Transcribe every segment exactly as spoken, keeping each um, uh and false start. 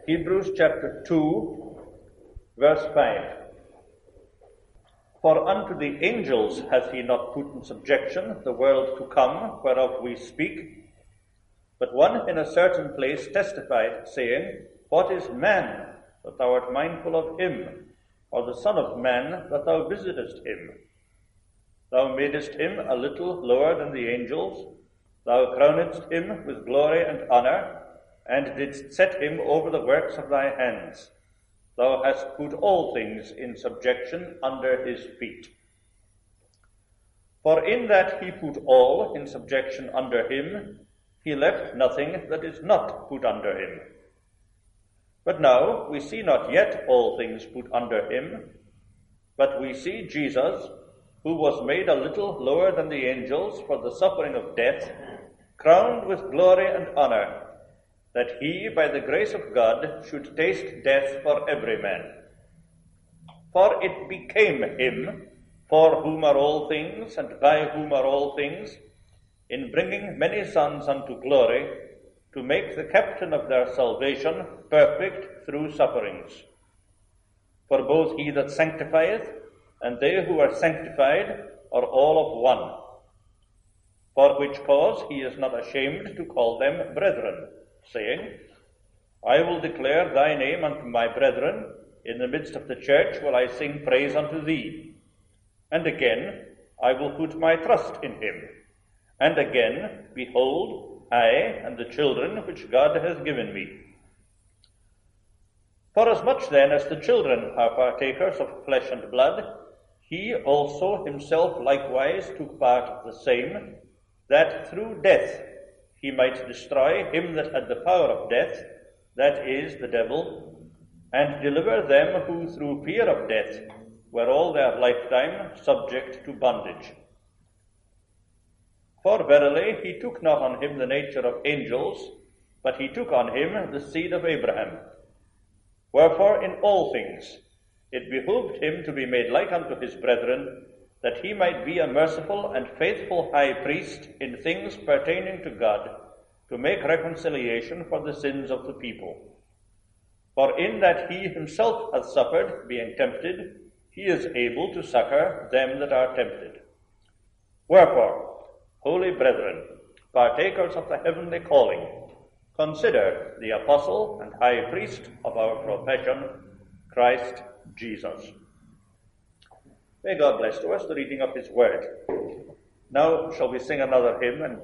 Hebrews chapter two, verse five. For unto the angels hath he not put in subjection the world to come, whereof we speak. But one in a certain place testified, saying, What is man, that thou art mindful of him? Or the son of man, that thou visitest him? Thou madest him a little lower than the angels. Thou crownedst him with glory and honor, and didst set him over the works of thy hands. Thou hast put all things in subjection under his feet. For in that he put all in subjection under him, he left nothing that is not put under him. But now we see not yet all things put under him, but we see Jesus, who was made a little lower than the angels for the suffering of death, crowned with glory and honor, that he, by the grace of God, should taste death for every man. For it became him, for whom are all things, and by whom are all things, in bringing many sons unto glory, to make the captain of their salvation perfect through sufferings. For both he that sanctifieth, and they who are sanctified, are all of one. For which cause he is not ashamed to call them brethren, saying, I will declare thy name unto my brethren, in the midst of the church will I sing praise unto thee. And again, I will put my trust in him. And again, behold, I and the children which God has given me. Forasmuch then as the children are partakers of flesh and blood, he also himself likewise took part of the same, that through death he might destroy him that had the power of death, that is, the devil, and deliver them who through fear of death were all their lifetime subject to bondage. For verily he took not on him the nature of angels, but he took on him the seed of Abraham. Wherefore in all things it behooved him to be made like unto his brethren, that he might be a merciful and faithful high priest in things pertaining to God, to make reconciliation for the sins of the people. For in that he himself hath suffered, being tempted, he is able to succor them that are tempted. Wherefore, holy brethren, partakers of the heavenly calling, consider the apostle and high priest of our profession, Christ Jesus. May God bless to us the reading of his word. Now shall we sing another hymn and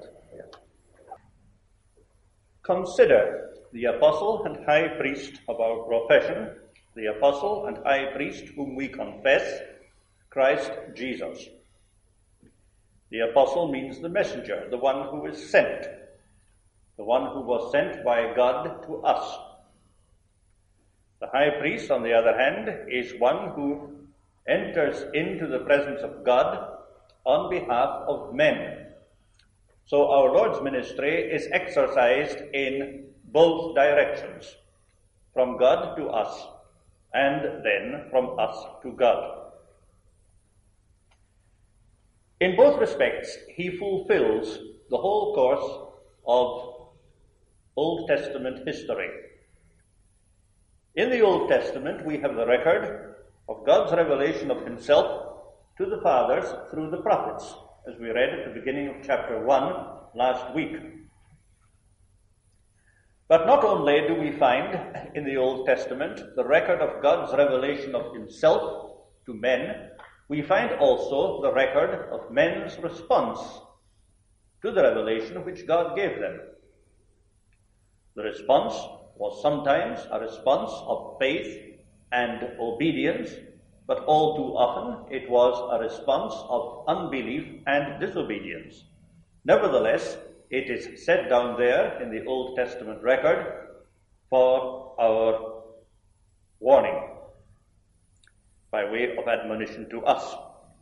consider the apostle and high priest of our profession, the apostle and high priest whom we confess, Christ Jesus. The apostle means the messenger, the one who is sent, the one who was sent by God to us. The high priest, on the other hand, is one who enters into the presence of God on behalf of men. So our Lord's ministry is exercised in both directions, from God to us, and then from us to God. In both respects, he fulfills the whole course of Old Testament history. In the Old Testament, we have the record of God's revelation of himself to the fathers through the prophets, as we read at the beginning of chapter one last week. But not only do we find in the Old Testament the record of God's revelation of himself to men, we find also the record of men's response to the revelation which God gave them. The response was sometimes a response of faith and obedience, but all too often it was a response of unbelief and disobedience. Nevertheless, it is set down there in the Old Testament record for our warning, by way of admonition to us.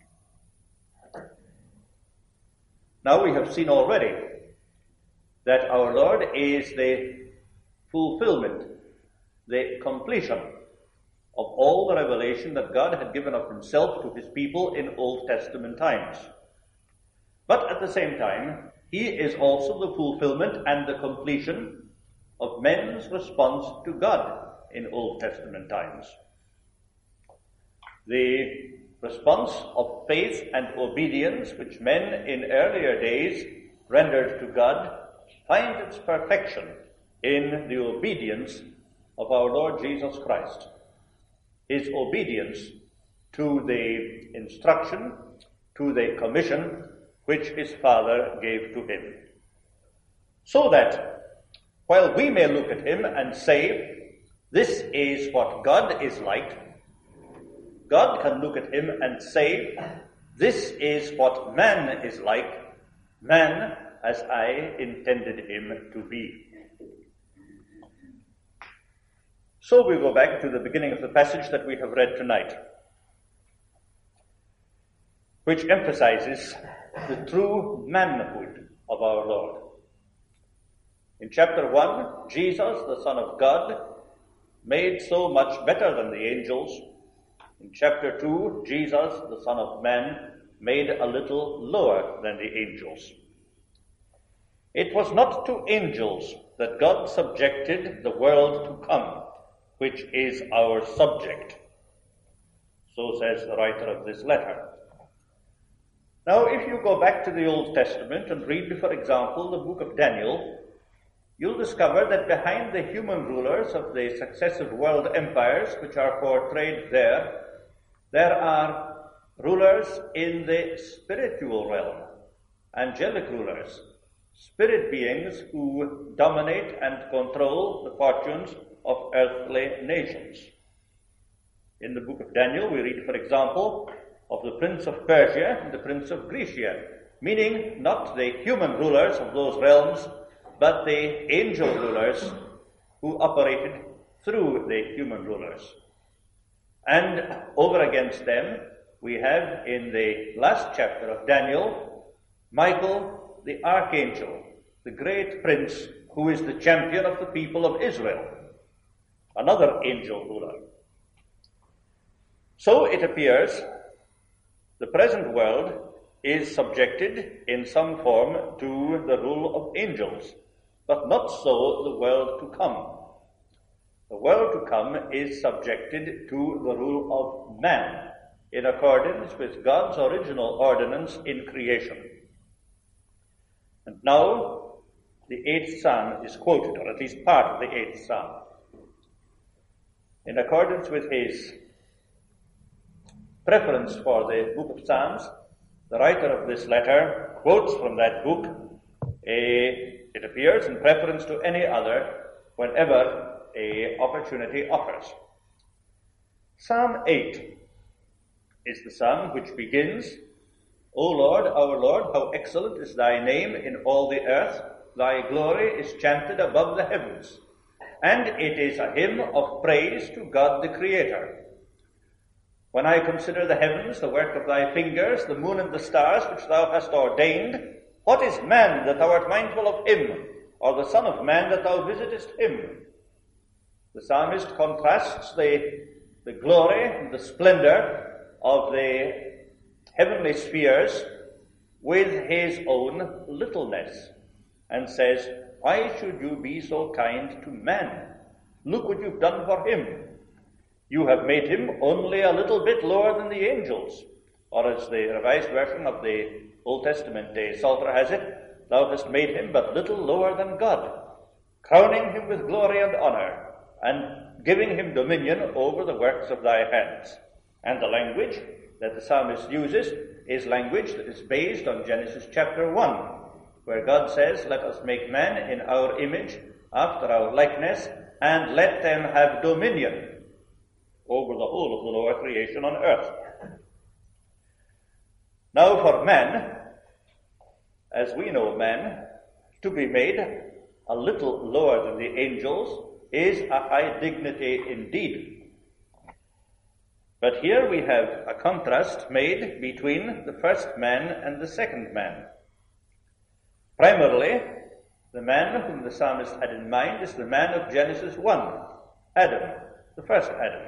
Now we have seen already that our Lord is the fulfillment, the completion of all the revelation that God had given of himself to his people in Old Testament times. But at the same time, he is also the fulfillment and the completion of men's response to God in Old Testament times. The response of faith and obedience which men in earlier days rendered to God find its perfection in the obedience of our Lord Jesus Christ. His obedience to the instruction, to the commission which his Father gave to him. So that while we may look at him and say, this is what God is like, God can look at him and say, this is what man is like, man as I intended him to be. So we go back to the beginning of the passage that we have read tonight, which emphasizes the true manhood of our Lord. In chapter one, Jesus, the Son of God, made so much better than the angels. In chapter two, Jesus, the Son of Man, made a little lower than the angels. It was not to angels that God subjected the world to come, which is our subject. So says the writer of this letter. Now, if you go back to the Old Testament and read, for example, the book of Daniel, you'll discover that behind the human rulers of the successive world empires which are portrayed there, there are rulers in the spiritual realm, angelic rulers, spirit beings who dominate and control the fortunes of earthly nations. In the book of Daniel, we read, for example, of the prince of Persia and the prince of Grecia, meaning not the human rulers of those realms, but the angel rulers who operated through the human rulers. And over against them, we have in the last chapter of Daniel, Michael the archangel, the great prince who is the champion of the people of Israel, another angel ruler. So it appears the present world is subjected in some form to the rule of angels, but not so the world to come. The world to come is subjected to the rule of man, in accordance with God's original ordinance in creation. And now, the eighth Psalm is quoted, or at least part of the eighth Psalm. In accordance with his preference for the book of Psalms, the writer of this letter quotes from that book, a, it appears, in preference to any other whenever a opportunity offers. Psalm eight is the psalm which begins, O Lord, our Lord, how excellent is thy name in all the earth, thy glory is chanted above the heavens. And it is a hymn of praise to God the Creator. When I consider the heavens, the work of thy fingers, the moon and the stars which thou hast ordained, what is man that thou art mindful of him, or the son of man that thou visitest him? The psalmist contrasts the, the glory and the splendor of the heavenly spheres with his own littleness and says, why should you be so kind to man? Look what you've done for him. You have made him only a little bit lower than the angels. Or as the Revised Version of the Old Testament uh, Psalter has it, thou hast made him but little lower than God, crowning him with glory and honor, and giving him dominion over the works of thy hands. And the language that the psalmist uses is language that is based on Genesis chapter one, where God says, let us make man in our image, after our likeness, and let them have dominion over the whole of the lower creation on earth. Now for man, as we know man, to be made a little lower than the angels is a high dignity indeed. But here we have a contrast made between the first man and the second man. Primarily, the man whom the psalmist had in mind is the man of Genesis one, Adam, the first Adam.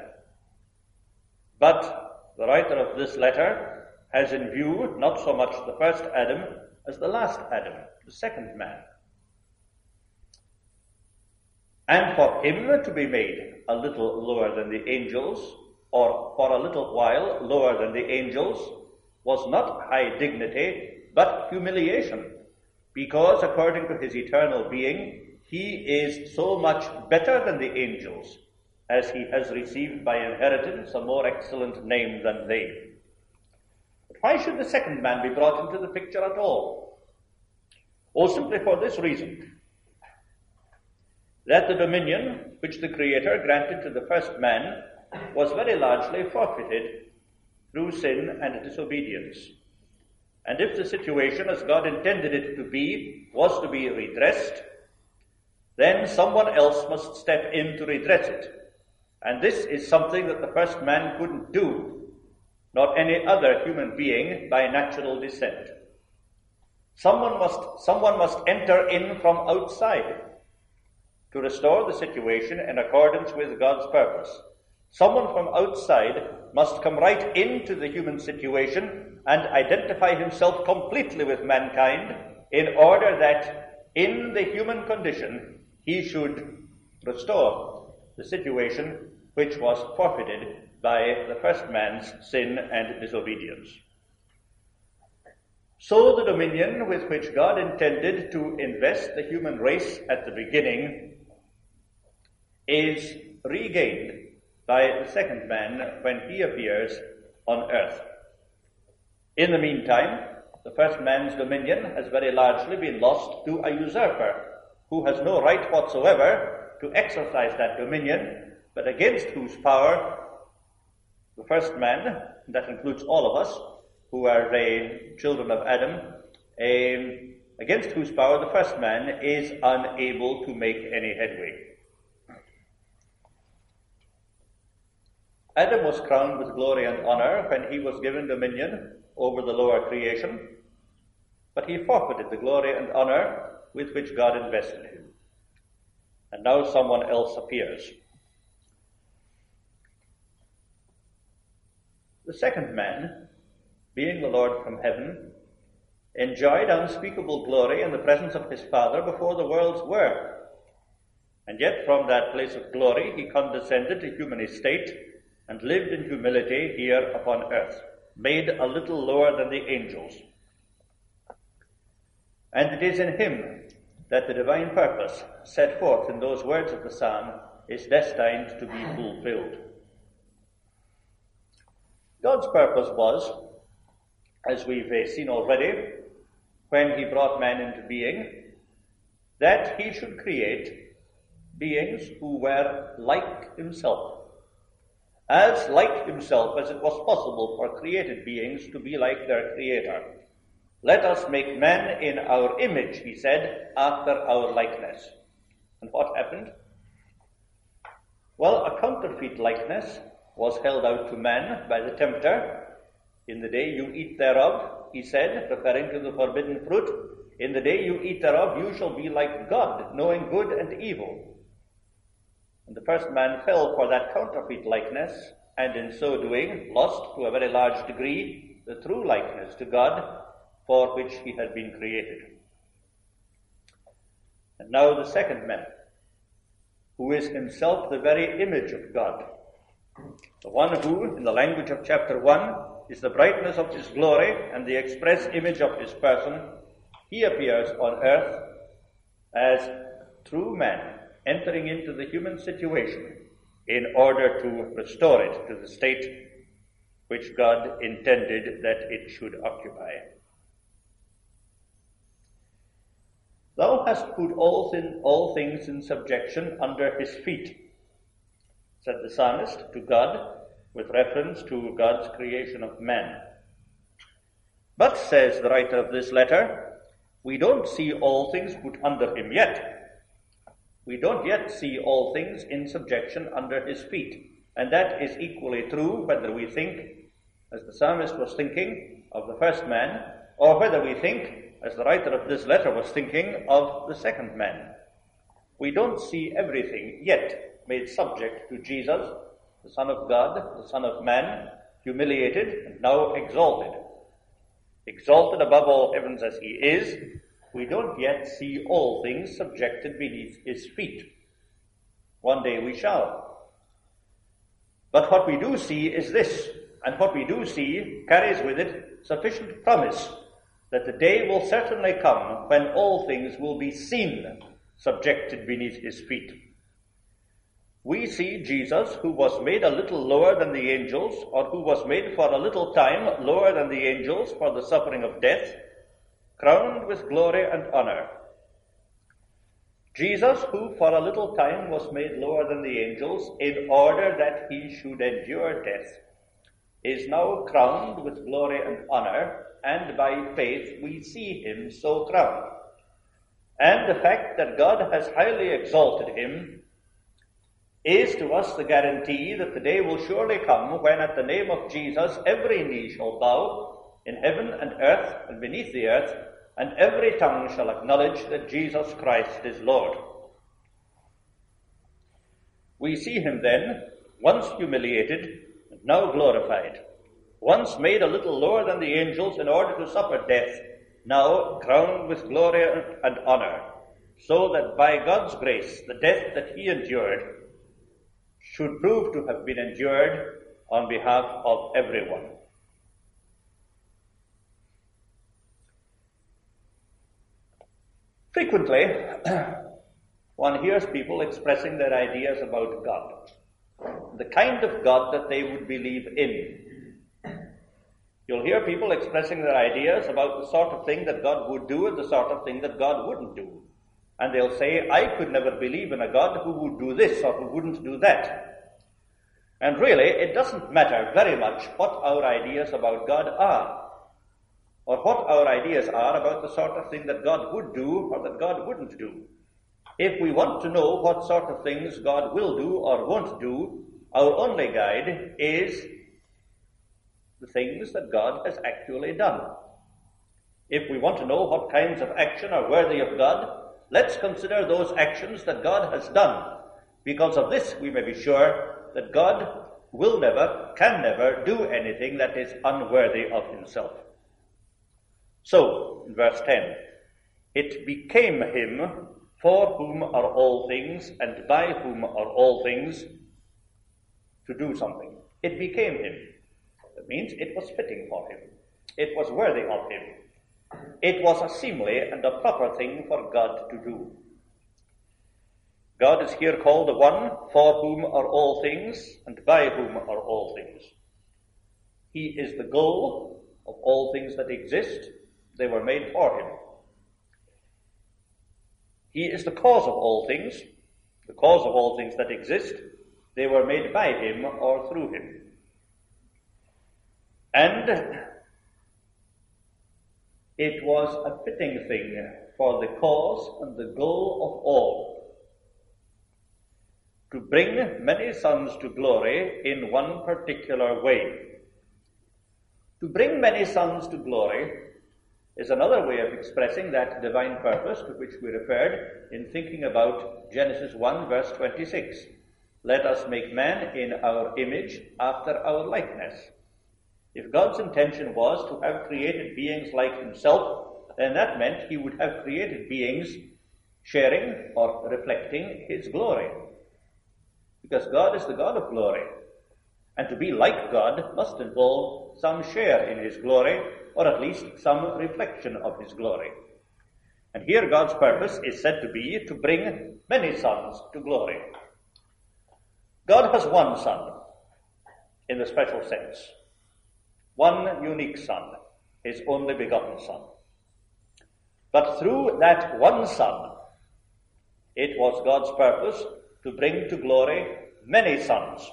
But the writer of this letter has in view not so much the first Adam as the last Adam, the second man. And for him to be made a little lower than the angels, or for a little while lower than the angels, was not high dignity, but humiliation, because according to his eternal being, he is so much better than the angels, as he has received by inheritance a more excellent name than they. But why should the second man be brought into the picture at all? Oh, simply for this reason, that the dominion which the Creator granted to the first man was very largely forfeited through sin and disobedience. And if the situation as God intended it to be was to be redressed, then someone else must step in to redress it. And this is something that the first man couldn't do, nor any other human being by natural descent. Someone must, someone must enter in from outside to restore the situation in accordance with God's purpose. Someone from outside must come right into the human situation and identify himself completely with mankind in order that in the human condition he should restore the situation which was forfeited by the first man's sin and disobedience. So the dominion with which God intended to invest the human race at the beginning is regained by the second man when he appears on earth. In the meantime, the first man's dominion has very largely been lost to a usurper who has no right whatsoever to exercise that dominion, but against whose power the first man, that includes all of us who are the children of Adam, um, against whose power the first man is unable to make any headway. Adam was crowned with glory and honor when he was given dominion over the lower creation, but he forfeited the glory and honor with which God invested him. And now someone else appears. The second man, being the Lord from heaven, enjoyed unspeakable glory in the presence of his Father before the worlds were. And yet from that place of glory he condescended to human estate and lived in humility here upon earth, made a little lower than the angels. And it is in him that the divine purpose set forth in those words of the psalm is destined to be fulfilled. God's purpose was, as we've seen already, when he brought man into being, that he should create beings who were like himself. As like himself as it was possible for created beings to be like their Creator. Let us make man in our image, he said, after our likeness. And what happened? Well, a counterfeit likeness was held out to man by the tempter. In the day you eat thereof, he said, referring to the forbidden fruit, in the day you eat thereof, you shall be like God, knowing good and evil. And the first man fell for that counterfeit likeness, and in so doing lost to a very large degree the true likeness to God for which he had been created. And now the second man, who is himself the very image of God, the one who, in the language of chapter one, is the brightness of his glory and the express image of his person, he appears on earth as true man, entering into the human situation in order to restore it to the state which God intended that it should occupy. Thou hast put all, thin, all things in subjection under his feet, said the psalmist to God with reference to God's creation of man. But, says the writer of this letter, we don't see all things put under him yet. We don't yet see all things in subjection under his feet. And that is equally true whether we think, as the psalmist was thinking, of the first man, or whether we think, as the writer of this letter was thinking, of the second man. We don't see everything yet made subject to Jesus, the Son of God, the Son of Man, humiliated and now exalted. Exalted above all heavens as he is, we don't yet see all things subjected beneath his feet. One day we shall. But what we do see is this, and what we do see carries with it sufficient promise that the day will certainly come when all things will be seen subjected beneath his feet. We see Jesus, who was made a little lower than the angels, or who was made for a little time lower than the angels for the suffering of death, crowned with glory and honor. Jesus, who for a little time was made lower than the angels in order that he should endure death, is now crowned with glory and honor, and by faith we see him so crowned. And the fact that God has highly exalted him is to us the guarantee that the day will surely come when at the name of Jesus every knee shall bow in heaven and earth and beneath the earth, and every tongue shall acknowledge that Jesus Christ is Lord. We see him then, once humiliated, and now glorified, once made a little lower than the angels in order to suffer death, now crowned with glory and honor, so that by God's grace the death that he endured should prove to have been endured on behalf of everyone. Frequently, one hears people expressing their ideas about God, the kind of God that they would believe in. You'll hear people expressing their ideas about the sort of thing that God would do and the sort of thing that God wouldn't do. And they'll say, I could never believe in a God who would do this or who wouldn't do that. And really, it doesn't matter very much what our ideas about God are, or what our ideas are about the sort of thing that God would do or that God wouldn't do. If we want to know what sort of things God will do or won't do, our only guide is the things that God has actually done. If we want to know what kinds of action are worthy of God, let's consider those actions that God has done. Because of this, we may be sure that God will never, can never do anything that is unworthy of himself. So, in verse ten, it became him for whom are all things and by whom are all things to do something. It became him. That means it was fitting for him. It was worthy of him. It was a seemly and a proper thing for God to do. God is here called the one for whom are all things and by whom are all things. He is the goal of all things that exist. They were made for him. He is the cause of all things, the cause of all things that exist. They were made by him or through him. And it was a fitting thing for the cause and the goal of all to bring many sons to glory in one particular way. To bring many sons to glory is another way of expressing that divine purpose to which we referred in thinking about Genesis one, verse twenty-six. Let us make man in our image after our likeness. If God's intention was to have created beings like himself, then that meant he would have created beings sharing or reflecting his glory. Because God is the God of glory. And to be like God must involve some share in his glory, or at least some reflection of his glory. And here God's purpose is said to be to bring many sons to glory. God has one son, in the special sense. One unique son, his only begotten son. But through that one son, it was God's purpose to bring to glory many sons.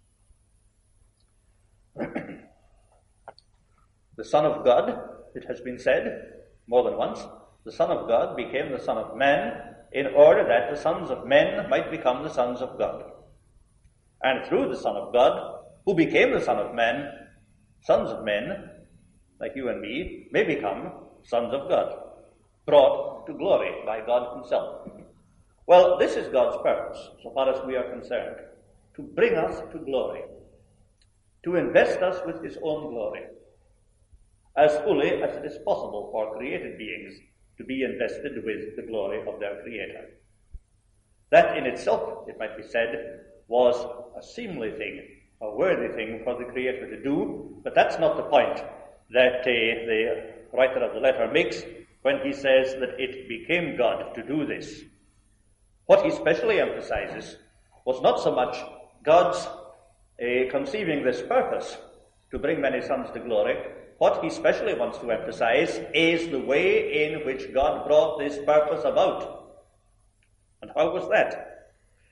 The Son of God, it has been said more than once, the Son of God became the Son of Man in order that the sons of men might become the sons of God. And through the Son of God, who became the Son of Man, sons of men, like you and me, may become sons of God, brought to glory by God himself. Well, this is God's purpose, so far as we are concerned, to bring us to glory, to invest us with his own glory, as fully as it is possible for created beings to be invested with the glory of their Creator. That in itself, it might be said, was a seemly thing, a worthy thing for the Creator to do, but that's not the point that uh, the writer of the letter makes when he says that it became God to do this. What he specially emphasizes was not so much God's uh, conceiving this purpose to bring many sons to glory. What he specially wants to emphasize is the way in which God brought this purpose about. And how was that?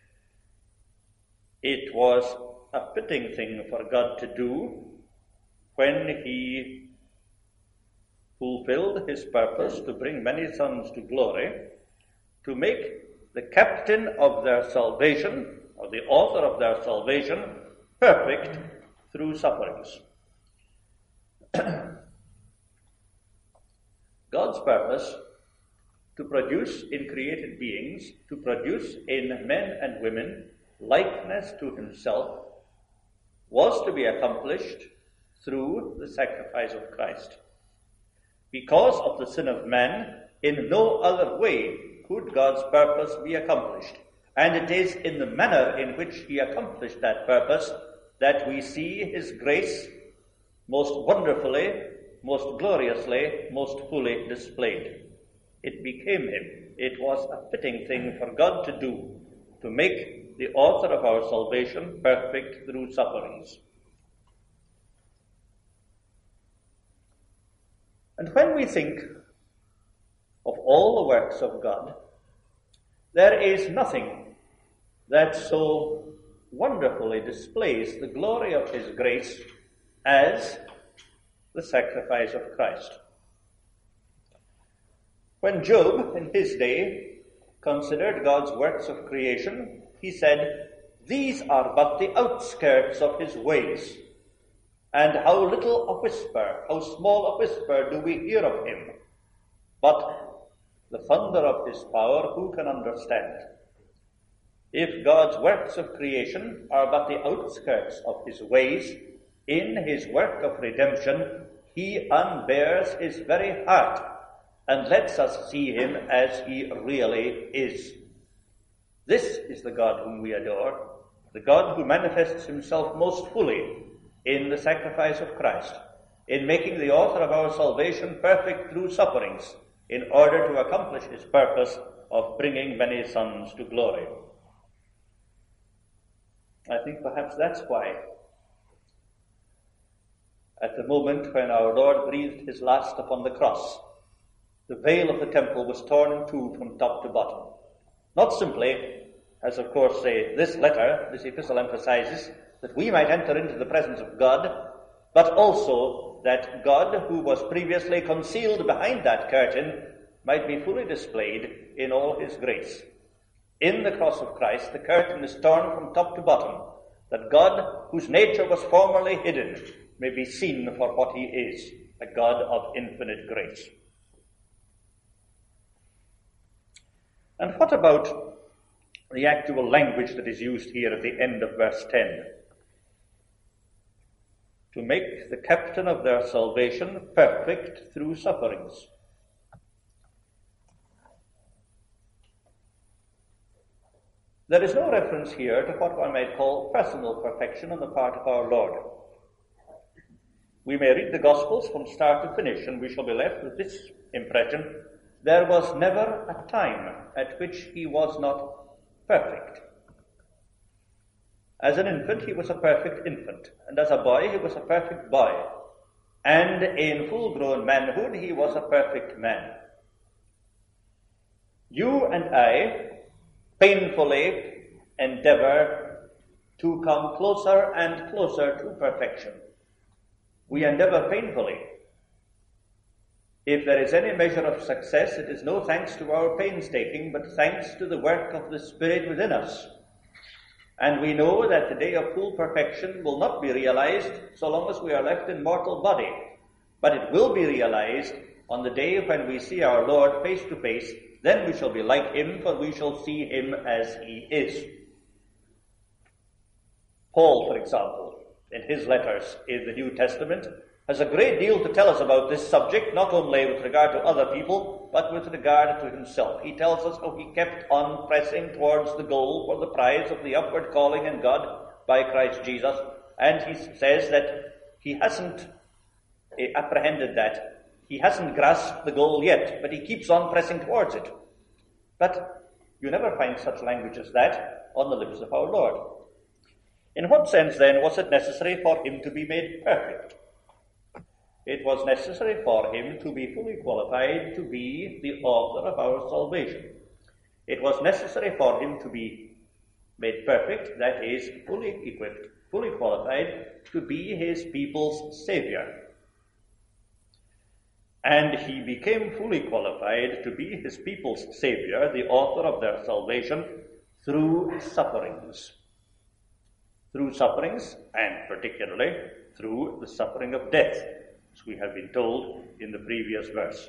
It was a fitting thing for God to do when he fulfilled his purpose to bring many sons to glory, to make the captain of their salvation, or the author of their salvation, perfect through sufferings. God's purpose to produce in created beings, to produce in men and women likeness to himself, was to be accomplished through the sacrifice of Christ. Because of the sin of man, in no other way could God's purpose be accomplished. And it is in the manner in which he accomplished that purpose that we see his grace most wonderfully, most gloriously, most fully displayed. It became him. It was a fitting thing for God to do, to make the author of our salvation perfect through sufferings. And when we think of all the works of God, there is nothing that so wonderfully displays the glory of his grace as the sacrifice of Christ. When Job, in his day, considered God's works of creation, he said, "These are but the outskirts of his ways, and how little a whisper, how small a whisper do we hear of him. But the thunder of his power, who can understand?" If God's works of creation are but the outskirts of his ways, in his work of redemption, he unbears his very heart and lets us see him as he really is. This is the God whom we adore, the God who manifests himself most fully in the sacrifice of Christ, in making the author of our salvation perfect through sufferings, in order to accomplish his purpose of bringing many sons to glory. I think perhaps that's why, at the moment when our Lord breathed his last upon the cross, the veil of the temple was torn in two from top to bottom. Not simply, as of course say, this letter, this epistle emphasizes, that we might enter into the presence of God, but also that God, who was previously concealed behind that curtain, might be fully displayed in all his grace. In the cross of Christ, the curtain is torn from top to bottom, that God, whose nature was formerly hidden, may be seen for what he is, a God of infinite grace. And what about the actual language that is used here at the end of verse ten? To make the captain of their salvation perfect through sufferings. There is no reference here to what one might call personal perfection on the part of our Lord. We may read the Gospels from start to finish, and we shall be left with this impression: there was never a time at which he was not perfect. As an infant, he was a perfect infant, and as a boy, he was a perfect boy, and in full-grown manhood, he was a perfect man. You and I painfully endeavor to come closer and closer to perfection. We endeavor painfully. If there is any measure of success, it is no thanks to our painstaking, but thanks to the work of the Spirit within us. And we know that the day of full perfection will not be realized so long as we are left in mortal body, but it will be realized on the day when we see our Lord face to face. Then we shall be like him, for we shall see him as he is. Paul, for example, in his letters in the New Testament, has a great deal to tell us about this subject, not only with regard to other people, but with regard to himself. He tells us how he kept on pressing towards the goal for the prize of the upward calling in God by Christ Jesus, and he says that he hasn't apprehended that. He hasn't grasped the goal yet, but he keeps on pressing towards it. But you never find such language as that on the lips of our Lord. In what sense, then, was it necessary for him to be made perfect? It was necessary for him to be fully qualified to be the author of our salvation. It was necessary for him to be made perfect, that is, fully equipped, fully qualified to be his people's Savior. And he became fully qualified to be his people's Savior, the author of their salvation, through sufferings. Through sufferings, and particularly through the suffering of death, as we have been told in the previous verse.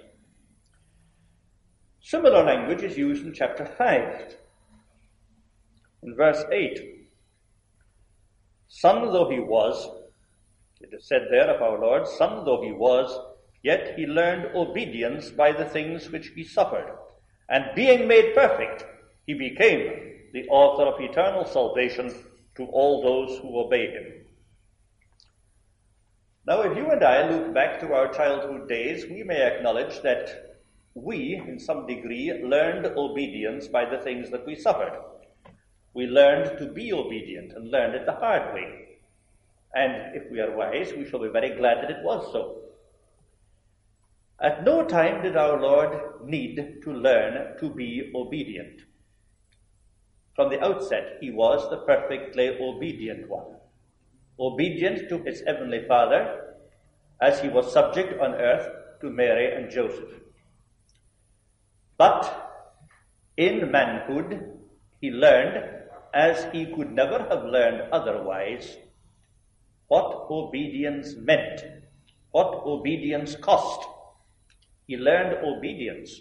Similar language is used in chapter five. In verse eight, son though he was, it is said there of our Lord, son though he was, yet he learned obedience by the things which he suffered. And being made perfect, he became the author of eternal salvation to all those who obey him. Now, if you and I look back to our childhood days, we may acknowledge that we, in some degree, learned obedience by the things that we suffered. We learned to be obedient and learned it the hard way. And if we are wise, we shall be very glad that it was so. At no time did our Lord need to learn to be obedient. From the outset, he was the perfectly obedient one. Obedient to his heavenly Father, as he was subject on earth to Mary and Joseph. But in manhood, he learned, as he could never have learned otherwise, what obedience meant, what obedience cost. He learned obedience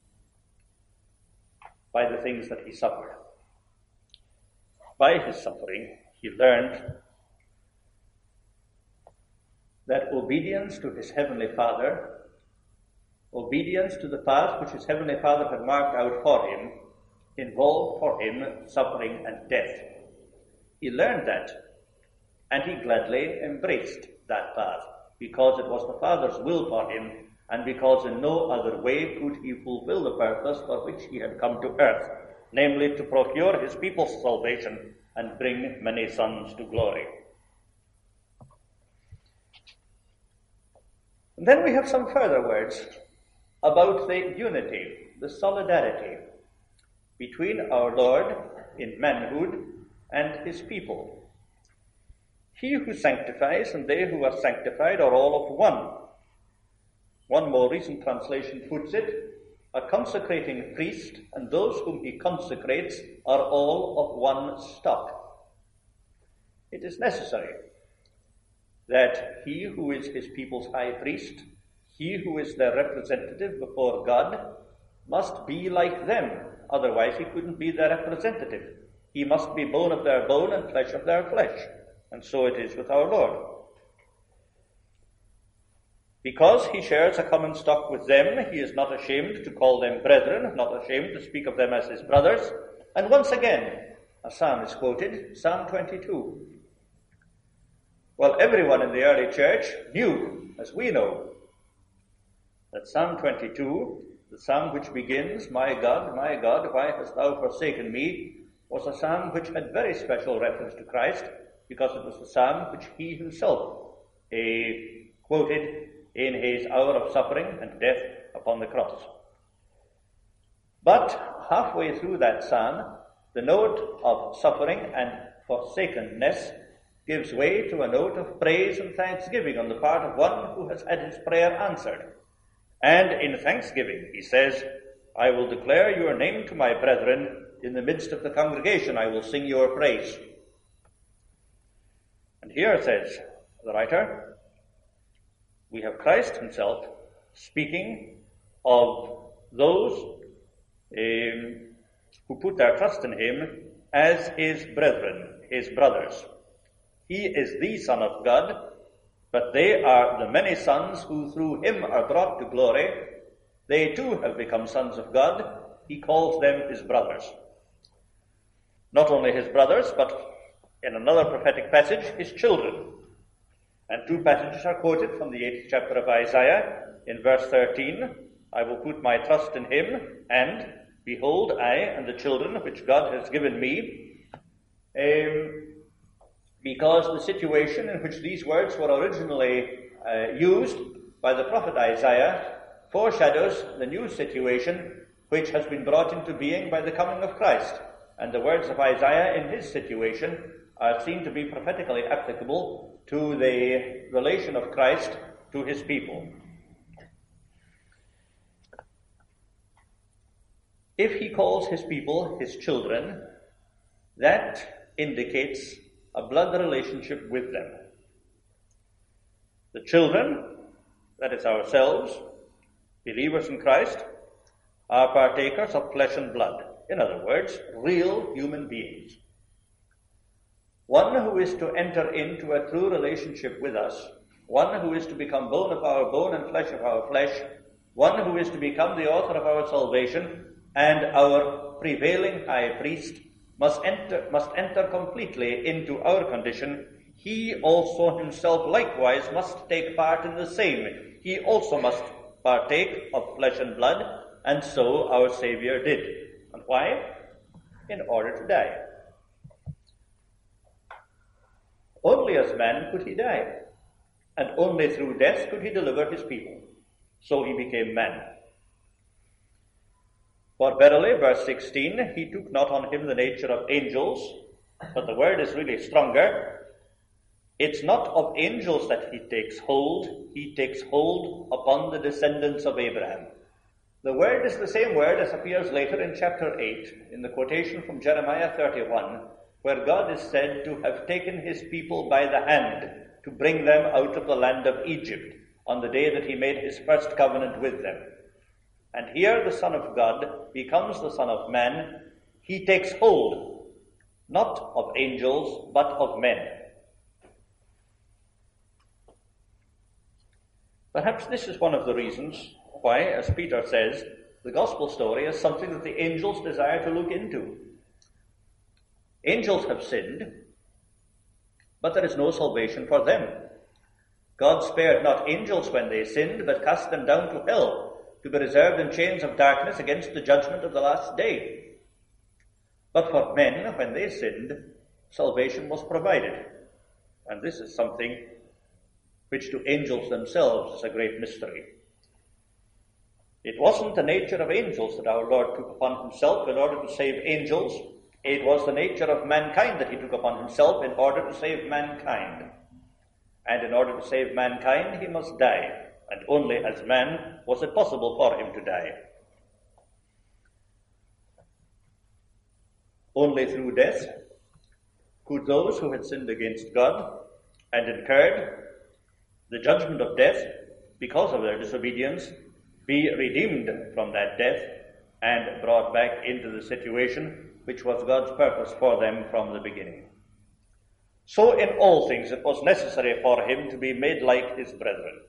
by the things that he suffered. By his suffering, he learned that obedience to his heavenly Father, obedience to the path which his heavenly Father had marked out for him, involved for him suffering and death. He learned that, and he gladly embraced that path, because it was the Father's will for him, and because in no other way could he fulfill the purpose for which he had come to earth, namely to procure his people's salvation and bring many sons to glory. And then we have some further words about the unity, the solidarity between our Lord in manhood and his people. He who sanctifies and they who are sanctified are all of one. One more recent translation puts it, a consecrating priest and those whom he consecrates are all of one stock. It is necessary that he who is his people's high priest, he who is their representative before God, must be like them. Otherwise he couldn't be their representative. He must be bone of their bone and flesh of their flesh. And so it is with our Lord. Because he shares a common stock with them, he is not ashamed to call them brethren, not ashamed to speak of them as his brothers. And once again, a psalm is quoted, Psalm twenty-two. Well, everyone in the early church knew, as we know, that Psalm twenty-two, the psalm which begins, My God, my God, why hast thou forsaken me, was a psalm which had very special reference to Christ, because it was the psalm which he himself eh, quoted in his hour of suffering and death upon the cross. But halfway through that psalm, the note of suffering and forsakenness gives way to a note of praise and thanksgiving on the part of one who has had his prayer answered. And in thanksgiving, he says, I will declare your name to my brethren. In the midst of the congregation, I will sing your praise. And here says the writer, we have Christ himself speaking of those um, who put their trust in him as his brethren, his brothers. He is the Son of God, but they are the many sons who through him are brought to glory. They too have become sons of God. He calls them his brothers. Not only his brothers, but in another prophetic passage, his children. And two passages are quoted from the eighth chapter of Isaiah. In verse thirteen, I will put my trust in him, and behold, I and the children which God has given me. Um, because the situation in which these words were originally uh, used by the prophet Isaiah foreshadows the new situation which has been brought into being by the coming of Christ. And the words of Isaiah in his situation are seen to be prophetically applicable to the relation of Christ to his people. If he calls his people his children, that indicates a blood relationship with them. The children, that is ourselves, believers in Christ, are partakers of flesh and blood. In other words, real human beings. One who is to enter into a true relationship with us, one who is to become bone of our bone and flesh of our flesh, one who is to become the author of our salvation and our prevailing high priest, must enter, must enter completely into our condition. He also himself likewise must take part in the same. He also must partake of flesh and blood, and so our Savior did. And why? In order to die. Only as man could he die, and only through death could he deliver his people. So he became man. For verily, verse sixteen, he took not on him the nature of angels, but the word is really stronger. It's not of angels that he takes hold, he takes hold upon the descendants of Abraham. The word is the same word as appears later in chapter eight, in the quotation from Jeremiah thirty-one, where God is said to have taken his people by the hand to bring them out of the land of Egypt on the day that he made his first covenant with them. And here the Son of God becomes the Son of Man. He takes hold, not of angels, but of men. Perhaps this is one of the reasons why, as Peter says, the gospel story is something that the angels desire to look into. Angels have sinned, but there is no salvation for them. God spared not angels when they sinned, but cast them down to hell, to be reserved in chains of darkness against the judgment of the last day. But for men, when they sinned, salvation was provided. And this is something which to angels themselves is a great mystery. It wasn't the nature of angels that our Lord took upon himself in order to save angels. It was the nature of mankind that he took upon himself in order to save mankind. And in order to save mankind, he must die. And only as man was it possible for him to die. Only through death could those who had sinned against God and incurred the judgment of death because of their disobedience be redeemed from that death and brought back into the situation which was God's purpose for them from the beginning. So in all things it was necessary for him to be made like his brethren.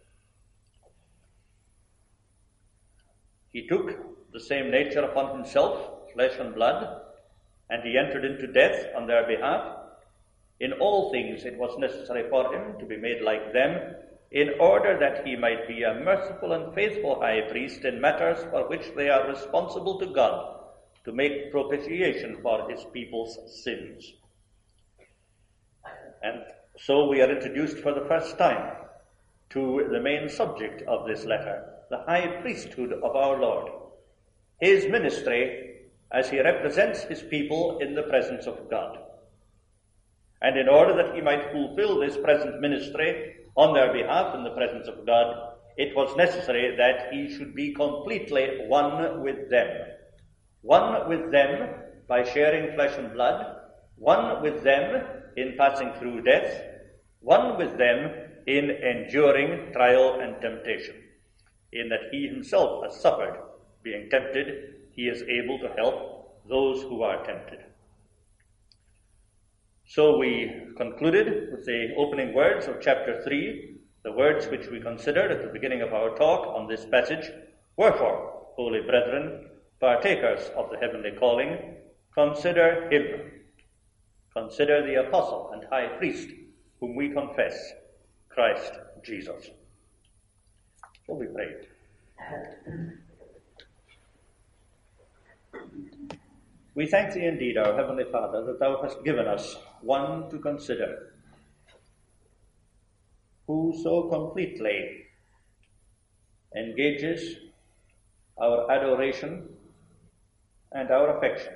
He took the same nature upon himself, flesh and blood, and he entered into death on their behalf. In all things it was necessary for him to be made like them, in order that he might be a merciful and faithful high priest in matters for which they are responsible to God, to make propitiation for his people's sins. And so we are introduced for the first time to the main subject of this letter, the high priesthood of our Lord, his ministry as he represents his people in the presence of God. And in order that he might fulfill this present ministry on their behalf in the presence of God, it was necessary that he should be completely one with them. One with them by sharing flesh and blood, one with them in passing through death, one with them in enduring trial and temptation, in that he himself has suffered. Being tempted, he is able to help those who are tempted. So we concluded with the opening words of chapter three, The words which we considered at the beginning of our talk on this passage, wherefore, holy brethren, partakers of the heavenly calling, consider him. Consider the apostle and high priest, whom we confess, Christ Jesus. Shall we pray? We thank thee indeed, our heavenly Father, that thou hast given us one to consider, who so completely engages our adoration and our affection,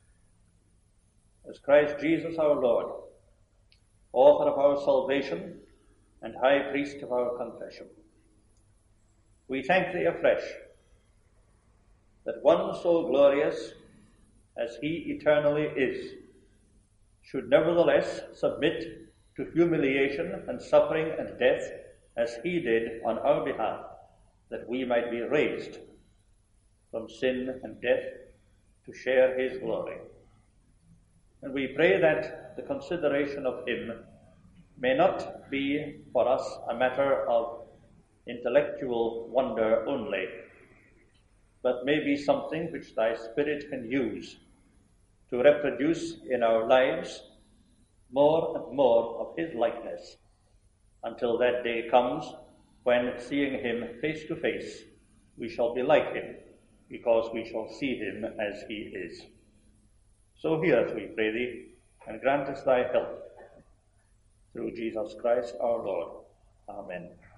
as Christ Jesus our Lord, author of our salvation and high priest of our confession. We thank thee afresh that one so glorious as he eternally is should nevertheless submit to humiliation and suffering and death as he did on our behalf, that we might be raised from sin and death to share his glory. And we pray that the consideration of him may not be for us a matter of intellectual wonder only, but may be something which thy Spirit can use to reproduce in our lives more and more of his likeness, until that day comes when, seeing him face to face, we shall be like him, because we shall see him as he is. So hear us, we pray thee, and grant us thy help. Through Jesus Christ our Lord. Amen.